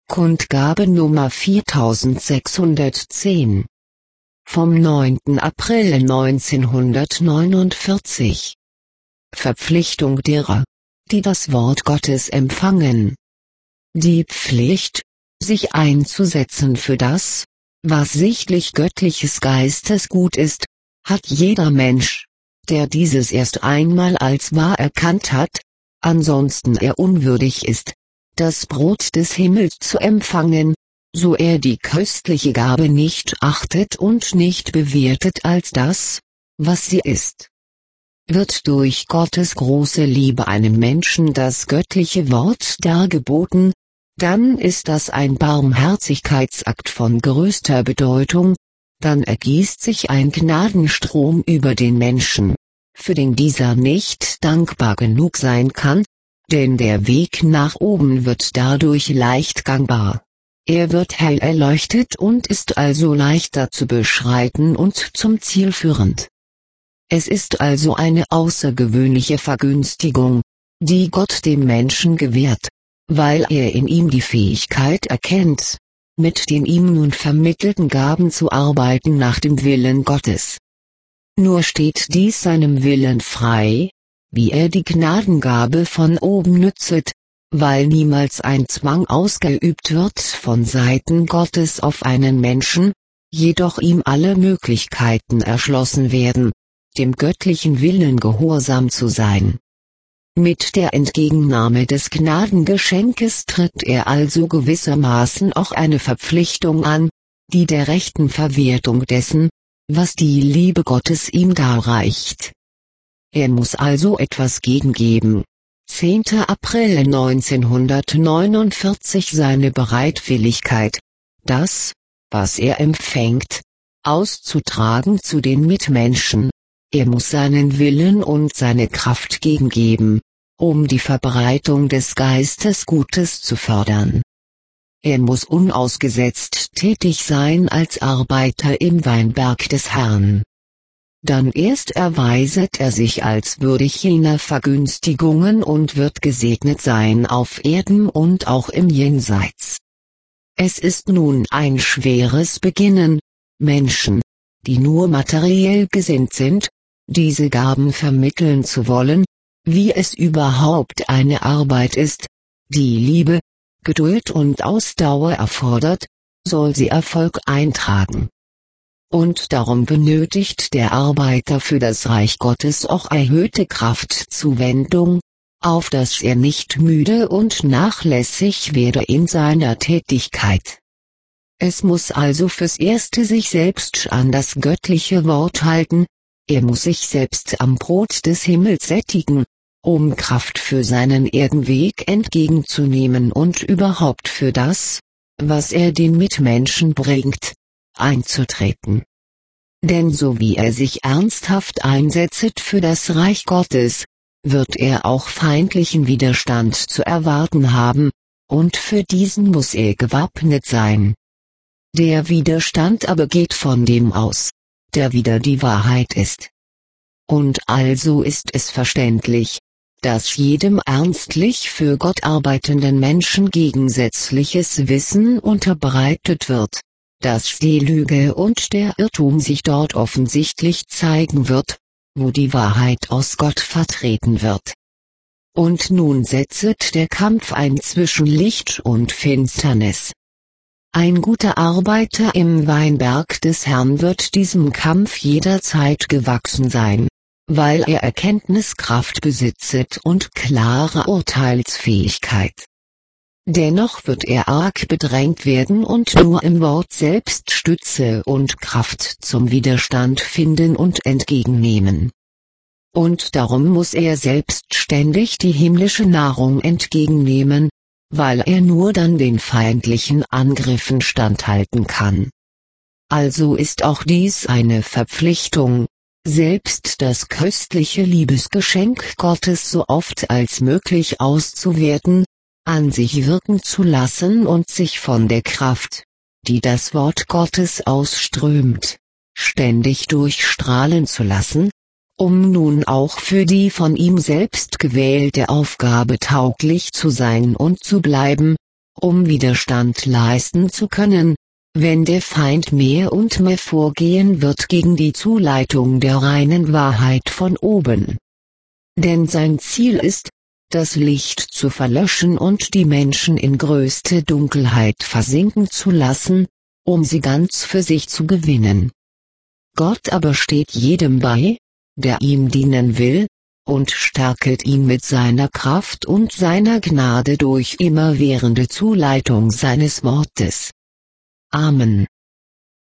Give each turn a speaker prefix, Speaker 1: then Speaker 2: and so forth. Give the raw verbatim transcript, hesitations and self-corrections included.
Speaker 1: Kundgabe Nummer viertausendsechshundertzehn. Vom neunten April neunzehnhundertneunundvierzig. Verpflichtung derer, die das Wort Gottes empfangen. Die Pflicht, sich einzusetzen für das, was sichtlich göttliches Geistesgut ist, hat jeder Mensch, der dieses erst einmal als wahr erkannt hat, ansonsten er unwürdig ist, das Brot des Himmels zu empfangen, so er die köstliche Gabe nicht achtet und nicht bewertet als das, was sie ist. Wird durch Gottes große Liebe einem Menschen das göttliche Wort dargeboten, dann ist das ein Barmherzigkeitsakt von größter Bedeutung, dann ergießt sich ein Gnadenstrom über den Menschen, für den dieser nicht dankbar genug sein kann, denn der Weg nach oben wird dadurch leicht gangbar. Er wird hell erleuchtet und ist also leichter zu beschreiten und zum Ziel führend. Es ist also eine außergewöhnliche Vergünstigung, die Gott dem Menschen gewährt, weil er in ihm die Fähigkeit erkennt, mit den ihm nun vermittelten Gaben zu arbeiten nach dem Willen Gottes. Nur steht dies seinem Willen frei, wie er die Gnadengabe von oben nützet, weil niemals ein Zwang ausgeübt wird von Seiten Gottes auf einen Menschen, jedoch ihm alle Möglichkeiten erschlossen werden, dem göttlichen Willen gehorsam zu sein. Mit der Entgegennahme des Gnadengeschenkes tritt er also gewissermaßen auch eine Verpflichtung an, die der rechten Verwertung dessen, was die Liebe Gottes ihm darreicht. Er muss also etwas gegengeben. zehnter April neunzehnhundertneunundvierzig seine Bereitwilligkeit, das, was er empfängt, auszutragen zu den Mitmenschen. Er muss seinen Willen und seine Kraft gegengeben, um die Verbreitung des Geistesgutes zu fördern. Er muss unausgesetzt tätig sein als Arbeiter im Weinberg des Herrn. Dann erst erweiset er sich als würdig jener Vergünstigungen und wird gesegnet sein auf Erden und auch im Jenseits. Es ist nun ein schweres Beginnen, Menschen, die nur materiell gesinnt sind, diese Gaben vermitteln zu wollen, wie es überhaupt eine Arbeit ist, die Liebe, Geduld und Ausdauer erfordert, soll sie Erfolg eintragen. Und darum benötigt der Arbeiter für das Reich Gottes auch erhöhte Kraftzuwendung, auf dass er nicht müde und nachlässig werde in seiner Tätigkeit. Es muss also fürs Erste sich selbst an das göttliche Wort halten, er muss sich selbst am Brot des Himmels sättigen, um Kraft für seinen Erdenweg entgegenzunehmen und überhaupt für das, was er den Mitmenschen bringt, einzutreten. Denn so wie er sich ernsthaft einsetzt für das Reich Gottes, wird er auch feindlichen Widerstand zu erwarten haben, und für diesen muss er gewappnet sein. Der Widerstand aber geht von dem aus, der wider die Wahrheit ist. Und also ist es verständlich, dass jedem ernstlich für Gott arbeitenden Menschen gegensätzliches Wissen unterbreitet wird, dass die Lüge und der Irrtum sich dort offensichtlich zeigen wird, wo die Wahrheit aus Gott vertreten wird. Und nun setzet der Kampf ein zwischen Licht und Finsternis. Ein guter Arbeiter im Weinberg des Herrn wird diesem Kampf jederzeit gewachsen sein, weil er Erkenntniskraft besitzet und klare Urteilsfähigkeit. Dennoch wird er arg bedrängt werden und nur im Wort selbst Stütze und Kraft zum Widerstand finden und entgegennehmen. Und darum muss er selbstständig die himmlische Nahrung entgegennehmen, weil er nur dann den feindlichen Angriffen standhalten kann. Also ist auch dies eine Verpflichtung, selbst das köstliche Liebesgeschenk Gottes so oft als möglich auszuwerten, an sich wirken zu lassen und sich von der Kraft, die das Wort Gottes ausströmt, ständig durchstrahlen zu lassen, um nun auch für die von ihm selbst gewählte Aufgabe tauglich zu sein und zu bleiben, um Widerstand leisten zu können, wenn der Feind mehr und mehr vorgehen wird gegen die Zuleitung der reinen Wahrheit von oben. Denn sein Ziel ist, das Licht zu verlöschen und die Menschen in größte Dunkelheit versinken zu lassen, um sie ganz für sich zu gewinnen. Gott aber steht jedem bei, der ihm dienen will, und stärket ihn mit seiner Kraft und seiner Gnade durch immerwährende Zuleitung seines Wortes. Amen.